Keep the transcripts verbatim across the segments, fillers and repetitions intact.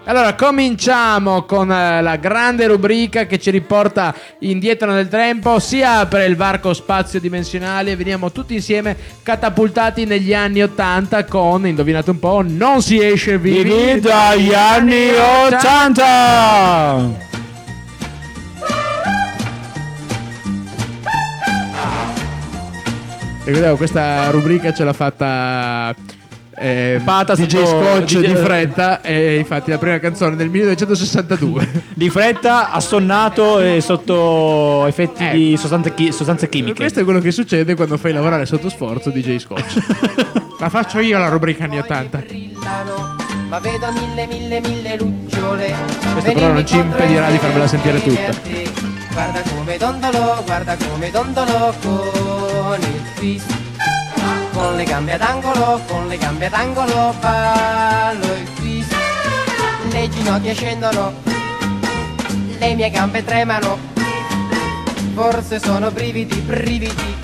Allora, cominciamo con eh, la grande rubrica che ci riporta indietro nel tempo. Si apre il varco spazio-dimensionale e veniamo tutti insieme catapultati negli anni ottanta con, indovinate un po', non si esce vivi, vivi dagli anni ottanta. Ricordavo, questa rubrica ce l'ha fatta eh, Pata D J sotto- Scotch D J di fretta, e infatti la prima canzone del millenovecentosessantadue. Di fretta, assonnato e sotto effetti Eh. di sostanze, chi- sostanze chimiche. Questo è quello che succede quando fai lavorare sotto sforzo D J Scotch. La faccio io la rubrica anni ottanta. Ma vedo mille mille mille lucciole. Questo però non ci impedirà di farmela sentire tutta. Guarda come dondolo, guarda come dondolo con il twist. Con le gambe ad angolo, con le gambe ad angolo ballo il twist. Le ginocchia scendono, le mie gambe tremano. Forse sono brividi, brividi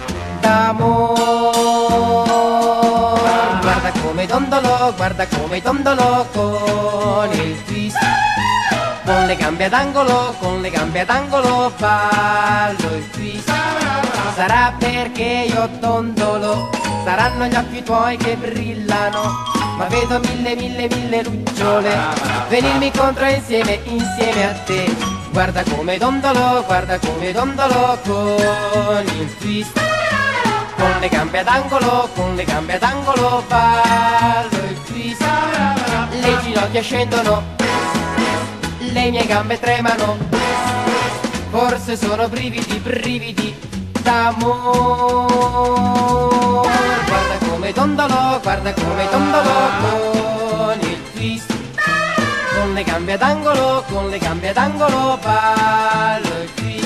d'amore. Guarda come dondolo, guarda come dondolo con il twist. Con le gambe ad angolo, con le gambe ad angolo ballo il twist. Sarà perché io dondolo, saranno gli occhi tuoi che brillano, ma vedo mille mille mille lucciole venirmi contro insieme, insieme a te. Guarda come dondolo, guarda come dondolo con il twist. Con le gambe ad angolo, con le gambe ad angolo ballo il twist. Le ginocchia scendono, le mie gambe tremano. Forse sono brividi, brividi d'amore. Guarda come dondolo, guarda come dondolo con il twist. Con le gambe ad angolo, con le gambe ad angolo ballo il twist.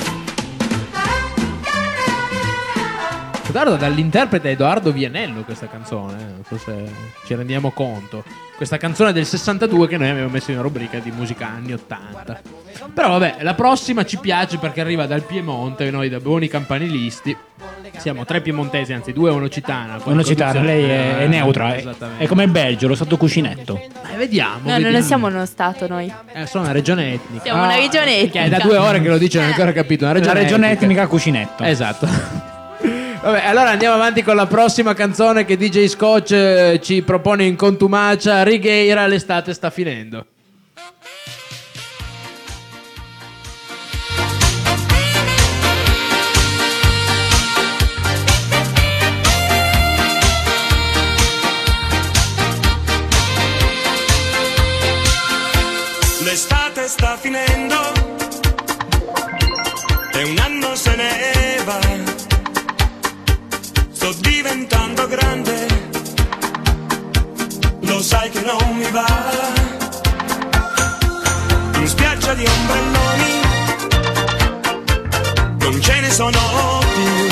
Guarda, dall'interprete Edoardo Vianello questa canzone, eh, non so se ci rendiamo conto. Questa canzone del sessantadue che noi abbiamo messo in una rubrica di musica anni ottanta. Però vabbè, la prossima ci piace perché arriva dal Piemonte, noi da buoni campanilisti. Siamo tre piemontesi, anzi due onocitana. Una citata, lei è, è neutra, è, Esattamente. è come il Belgio, lo stato cuscinetto. Eh, vediamo. No, vediamo. non siamo uno stato noi. Eh, sono una regione etnica. Siamo una regione Che etnica. è da due ore che lo dice, non ho ancora capito. Una La regione, regione etnica cuscinetto. Esatto. Vabbè, allora andiamo avanti con la prossima canzone che D J Scotch eh, ci propone in contumacia. Righeira, l'estate sta finendo. L'estate sta finendo e un anno se ne va. Sto diventando grande, lo sai che non mi va. In spiaggia di ombrelloni non ce ne sono più.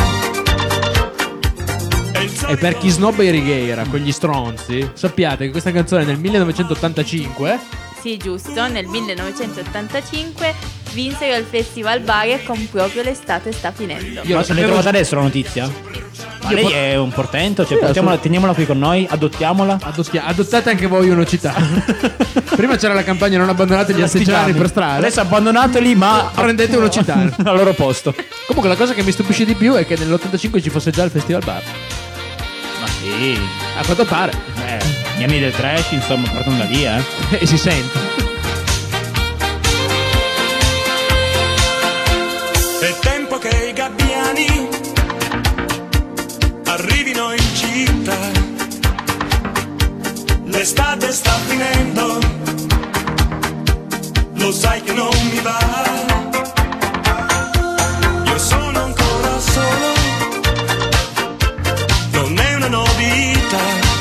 E per chi snobba i Righeira con gli stronzi, sappiate che questa canzone nel millenovecentottantacinque, Sì, giusto, nel millenovecentottantacinque vinsero il Festival Bari con proprio l'estate sta finendo. io Ma lo se l'hai sapevo- trovata adesso la notizia? Ma Io lei po- è un portento, cioè Sì, portiamola, assolut- teniamola qui con noi, adottiamola. Adottia- adottate anche voi un'ocità. Prima c'era la campagna non abbandonate gli artigiani per strada. Adesso abbandonateli, ma prendete un'ocità al loro posto. Comunque la cosa che mi stupisce di più è che nell'ottantacinque ci fosse già il Festival Bar. Ma sì, A quanto pare. eh, gli anni del trash, insomma, partono da lì, eh. E si sente. È tempo che i gabbiani arrivino in città. L'estate sta finendo, lo sai che non mi va. Io sono ancora solo, non è una novità.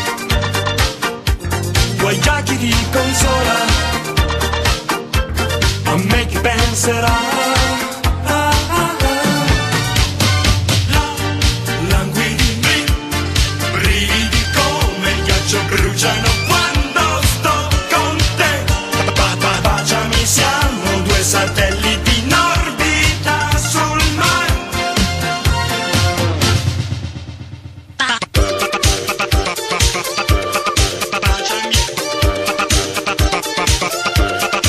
Vuoi già chi ti consola, a me chi penserà. Bruciano quando sto con te. Pa- pa- Baciami, siamo due satelliti in orbita sul mare. Baciami.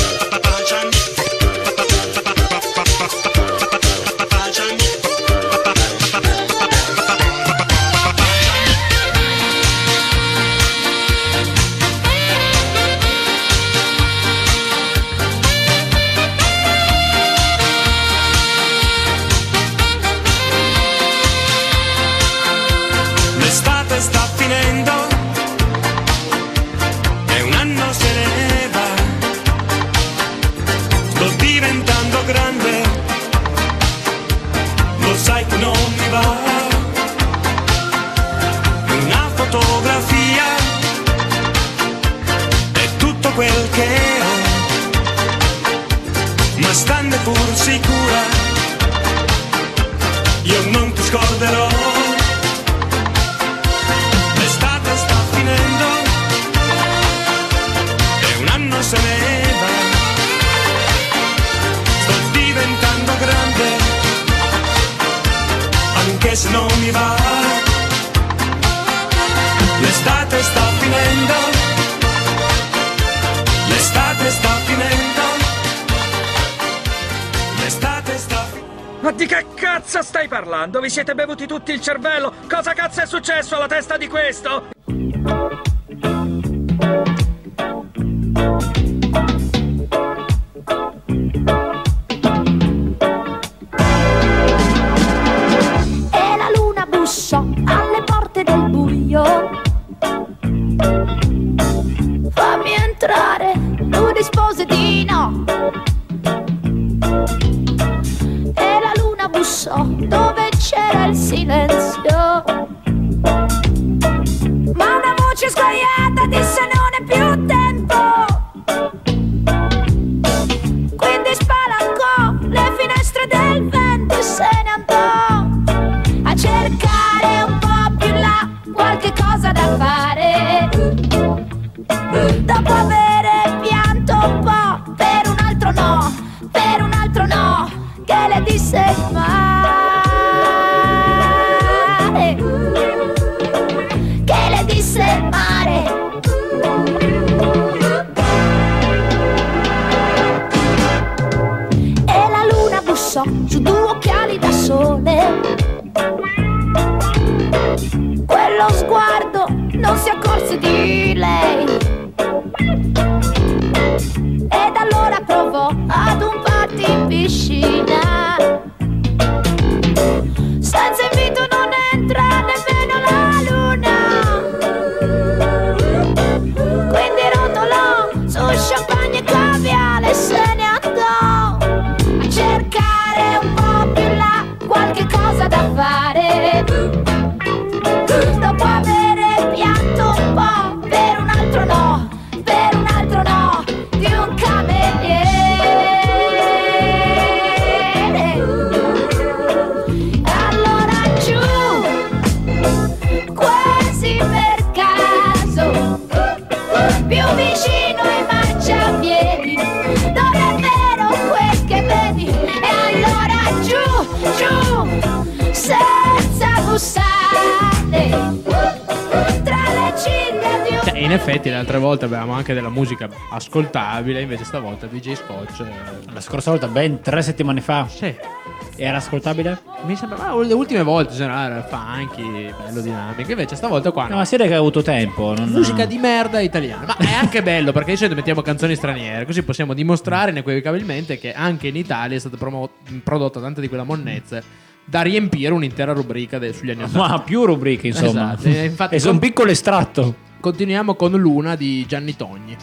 stando pur sicura, io non ti scorderò. L'estate sta finendo e un anno se ne va, sto diventando grande anche se non mi va. L'estate sta finendo, l'estate sta finendo, l'estate sta finendo. Ma di che cazzo stai parlando? Vi siete bevuti tutti il cervello? Cosa cazzo è successo alla testa di questo? E la luna bussò alle porte del buio. Fammi entrare, lui rispose di no. E la luna bussò dove c'era il silenzio. Ma una voce sguaiata disse non è più tempo. Quindi spalancò le finestre del vento e se ne andò a cercare un po' più là qualche cosa da fare. Dopo avere pianto un po' per un altro no, per un altro no, che le disse il mare, che le disse il mare. E la luna bussò su due occhiali da sole. Quello sguardo non si accorse di lei. Ed allora provò ad un party in piscina. Senza invito non entra nemmeno la luna. Quindi rotolò su champagne e caviale e se ne andò a cercare un po' più là qualche cosa da fare. Dopo avere pianto un po' per un altro no, per un altro no di un cameriere. Allora giù, quasi per caso, più vicino ai marciapiedi, non è vero quel che vedi. E allora giù, giù, senza bussare, tra le ciglia di un... Cioè, in effetti le altre volte avevamo anche della musica ascoltabile, invece stavolta D J Scotch eh, La scorsa volta, ben tre settimane fa, sì, era ascoltabile? mi sembra, ma le ultime volte in generale era funky, bello dinamico, invece stavolta qua No, no. ma si vede che ha avuto tempo. Non... Musica di merda italiana, ma è anche bello perché di solito mettiamo canzoni straniere, così possiamo dimostrare inequivocabilmente che anche in Italia è stata promo- prodotta tanta di quella monnezza da riempire un'intera rubrica de- sugli anni ottanta. Ma più rubriche, insomma. Esatto, e infatti e sono un con- piccolo estratto. Continuiamo con Luna di Gianni Togni.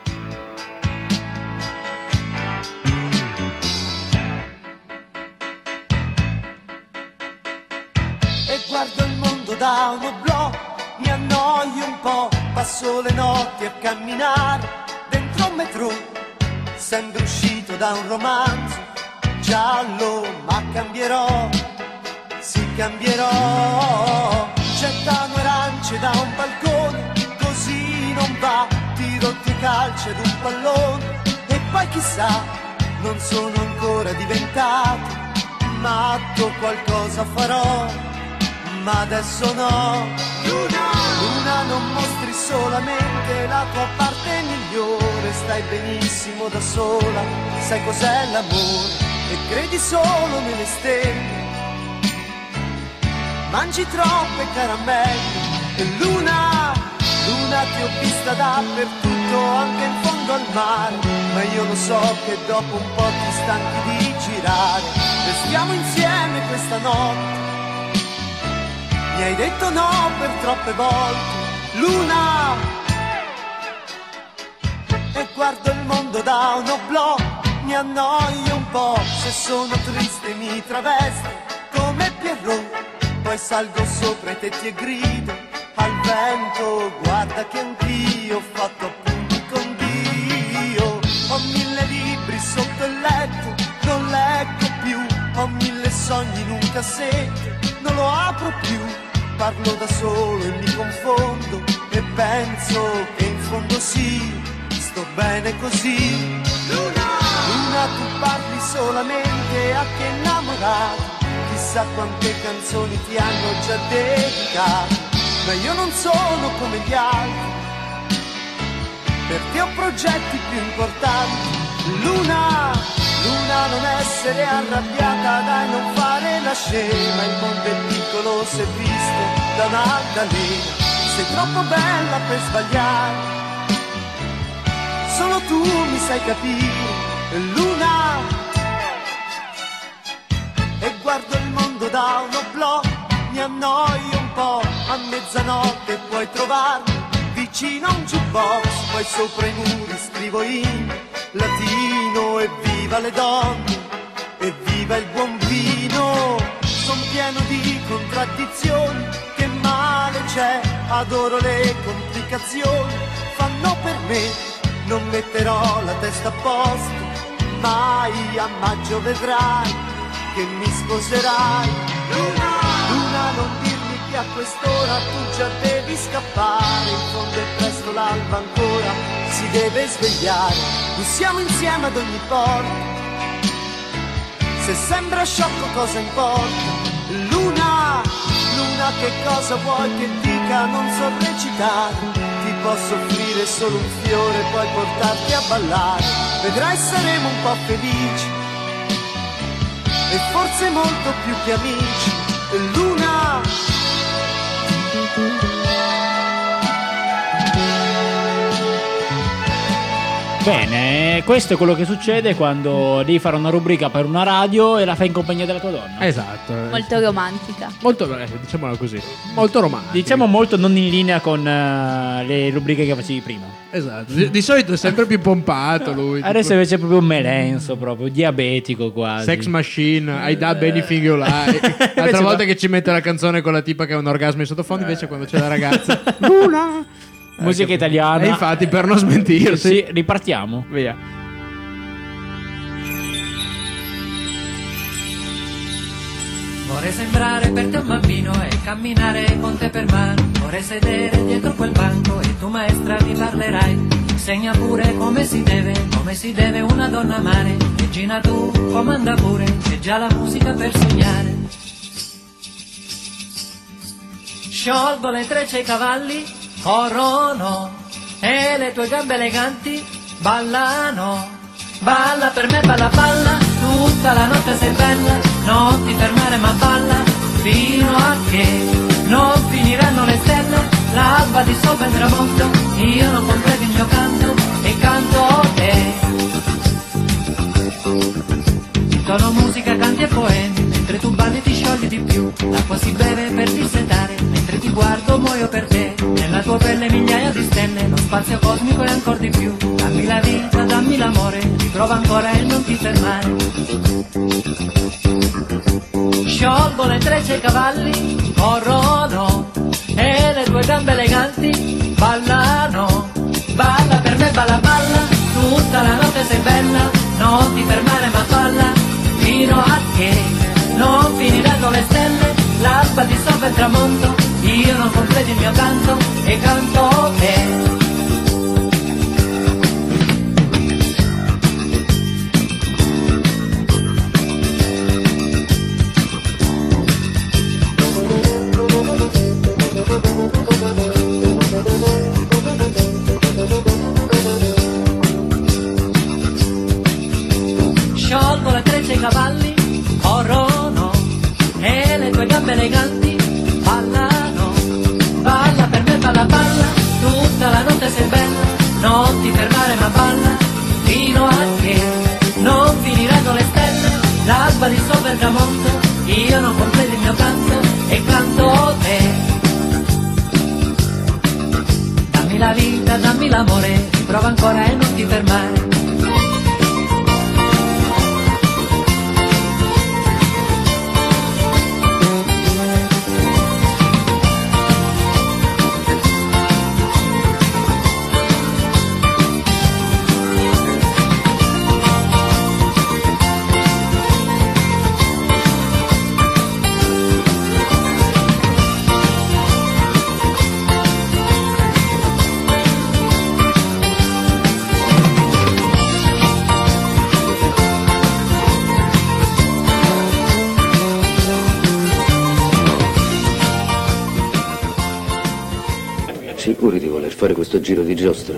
E guardo il mondo da un oblò, mi annoio un po', passo le notti a camminare dentro un metro, sembra uscito da un romanzo giallo, ma cambierò, sì cambierò. Gettano arance da un balcone, così non va, tiro due calci ad un pallone e poi chissà, non sono ancora diventato matto, qualcosa farò, ma adesso no. Luna, Luna, non mostri solamente la tua parte migliore, stai benissimo da sola, sai cos'è l'amore e credi solo nelle stelle, mangi troppe caramelle. E Luna, Luna, ti ho vista dappertutto, anche in fondo al mare, ma io lo so che dopo un po' ti stanchi di girare. Restiamo insieme questa notte, mi hai detto no per troppe volte. Luna, e guardo il mondo da un oblò, mi annoio un po', se sono triste mi travesto come Pierrot, poi salgo sopra i tetti e grido al vento, guarda che anch'io ho fatto appunti con Dio. Ho mille libri sotto il letto, sogni in un cassetto, non lo apro più, parlo da solo e mi confondo e penso che in fondo sì, sto bene così. Luna, Luna, tu parli solamente a chi è innamorato, chissà quante canzoni ti hanno già dedicato, ma io non sono come gli altri, perché ho progetti più importanti. Luna, Luna, non essere arrabbiata, dai, non fare la scema, il mondo è piccolo se visto da un'altalena, sei troppo bella per sbagliare, solo tu mi sai capire, Luna. E guardo il mondo da uno blog, mi annoio un po', a mezzanotte puoi trovarmi vicino a un jukebox, poi sopra i muri scrivo in latino evviva le donne, evviva il buon vino. Son pieno di contraddizioni, che male c'è, adoro le complicazioni, fanno per me, non metterò la testa a posto, mai a maggio vedrai che mi sposerai. Luna, Luna, non dirmi che a quest'ora tu già devi scappare, in fondo è presto, l'alba ancora si deve svegliare, noi siamo insieme ad ogni porta, se sembra sciocco cosa importa. Luna, Luna, che cosa vuoi che dica, non so recitare, ti posso offrire solo un fiore, poi portarti a ballare, vedrai saremo un po' felici e forse molto più che amici. Luna, bene, questo è quello che succede quando devi fare una rubrica per una radio e la fai in compagnia della tua donna. Esatto. Molto romantica. Molto, eh, diciamolo così, molto romantico. Diciamo molto non in linea con uh, le rubriche che facevi prima. Esatto. Di, di solito è sempre più pompato lui. Adesso tipo, invece è proprio un melenso, proprio diabetico quasi. Sex Machine, I da anything you like. L'altra volta che ci mette la canzone con la tipa che ha un orgasmo in sottofondo, invece quando c'è la ragazza Luna, musica eh, italiana. E infatti per non smentirsi, sì, ripartiamo. Via. Vorrei sembrare per te un bambino e camminare con te per mano, vorrei sedere dietro quel banco e tu maestra mi parlerai, insegna pure come si deve, come si deve una donna amare, regina tu comanda pure, c'è già la musica per sognare. Sciolgo le trecce ai cavalli, corrono e le tue gambe eleganti ballano, balla per me, balla balla, tutta la notte sei bella, non ti fermare ma balla, fino a che non finiranno le stelle, l'alba di sopra il tramonto, io non completo il mio canto e canto te. Intono musica, canti e poemi, mentre tu balli ti sciogli di più, l'acqua si beve per dissetare, mentre ti guardo muoio per te, nella tua pelle migliaia di stelle, lo spazio cosmico e ancora di più, dammi la vita, dammi l'amore, riprova ancora e non ti fermare. Sciolgo le trecce ai cavalli, corrono e le tue gambe eleganti ballano, balla per me, balla balla, tutta la notte sei bella, non ti fermare ma balla, fino a che non finiranno le stelle, l'alba di sopra il tramonto, io non completo il mio canto e canto te. Sciolgo le trecce ai cavalli, corrono e le tue gambe eleganti ballano, balla per me, balla balla, tutta la notte sei bella, non ti fermare ma balla, fino a che non finiranno le stelle, l'alba di sopra il tramonto, io non completo il mio canto e canto te. Dammi la vita, dammi l'amore, prova ancora e non ti fermare. sicuri di voler fare questo giro di giostra?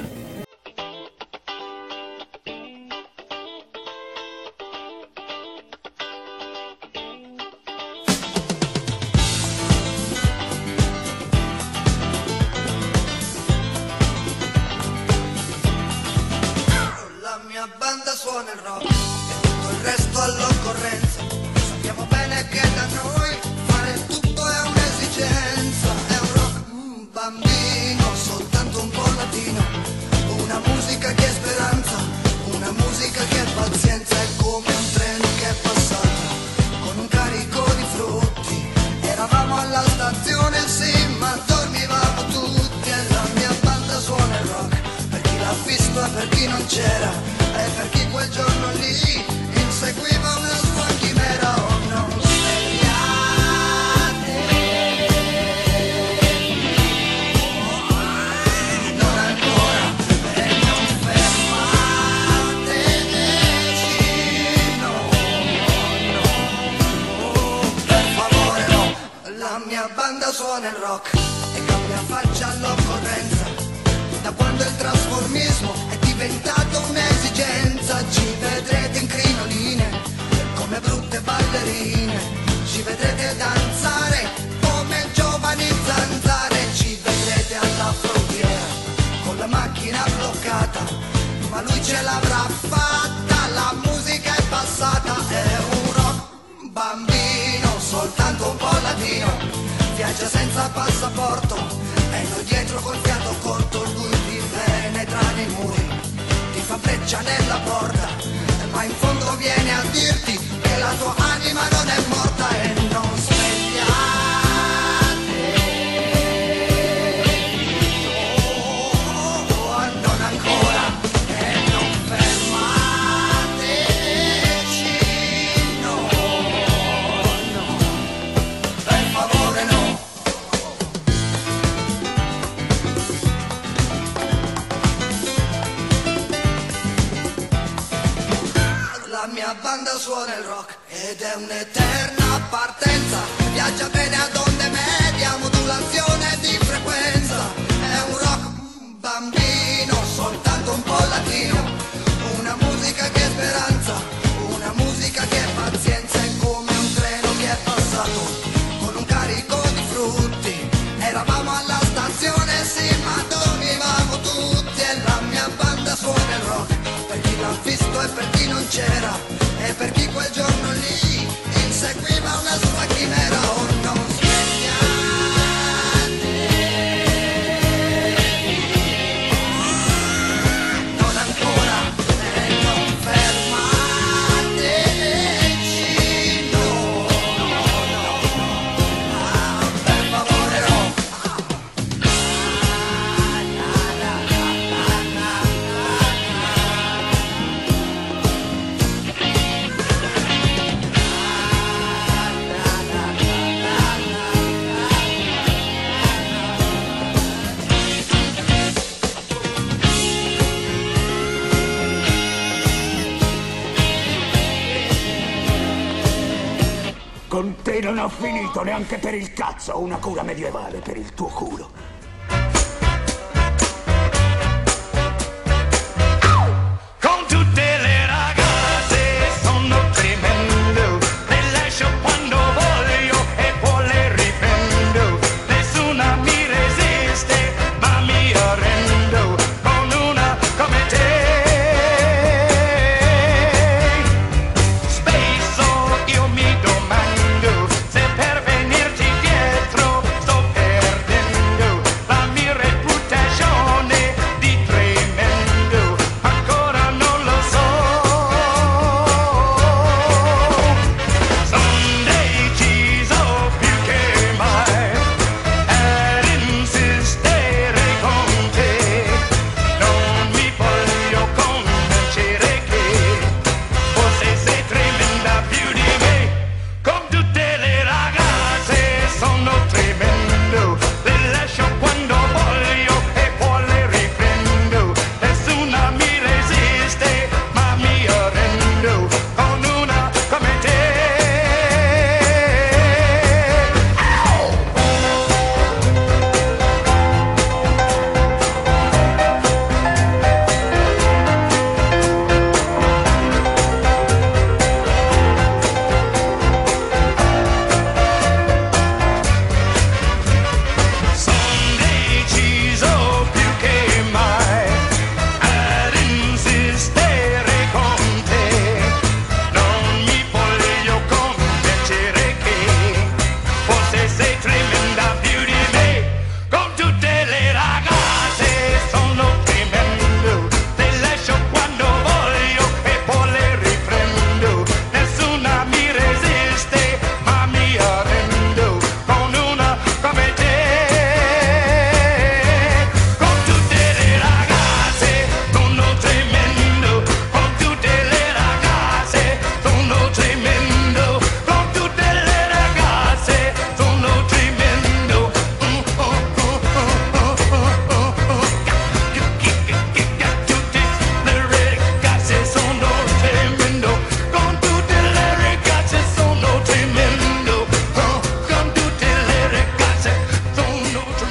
La mia banda suona il rock e tutto il resto all'occorrenza. Sappiamo bene che da noi fare tutto è un'esigenza. È un rock mm, bambino, soltanto un po' latino. Una musica che è speranza, una musica che è pazienza. È come un treno che è passato con un carico di frutti. Eravamo alla stazione, sì, ma dormivamo tutti. E la mia banda suona il rock per chi l'ha visto e per chi non c'era, e per chi quel giorno lì inseguiva una sua chimera. Oh, non svegliate, non ancora, e non fermateci, no, no, oh, per favore no. La mia banda suona il rock e cambia faccia all'occorrenza. Da quando il trasformismo è diventato un'esigenza, ci vedrete in crinoline come brutte ballerine, ci vedrete danzare come giovani zanzare, ci vedrete alla frontiera con la macchina bloccata, ma lui ce l'avrà fatta, la musica è passata. È un rock bambino, soltanto un po' latino, viaggia senza passaporto e noi dietro col fiato corto. Lui ti penetra nei muri, ti fa breccia nella porta, ma in fondo viene a dirti che la tua anima non è morta. E non svegliate, oh, non ancora, e non fermateci, no, no, per favore no. La mia banda suona il rock ed è un'eterna partenza, viaggia bene ad onde medie, a modulazione di frequenza. È un rock bambino, soltanto un po' latino, una musica che è speranza, una musica che è pazienza. È come un treno che è passato con un carico di frutti. Eravamo alla stazione, sì, ma dormivamo tutti. E la mia banda suona il rock per chi l'ha visto e per chi non c'era, e per chi quel giorno lì inseguiva una sua chimera. Oh, non svegliate, non ancora, e non fermateci, no, no, no, ah, per favore no. Con te non ho finito neanche per il cazzo, una cura medievale per il tuo culo.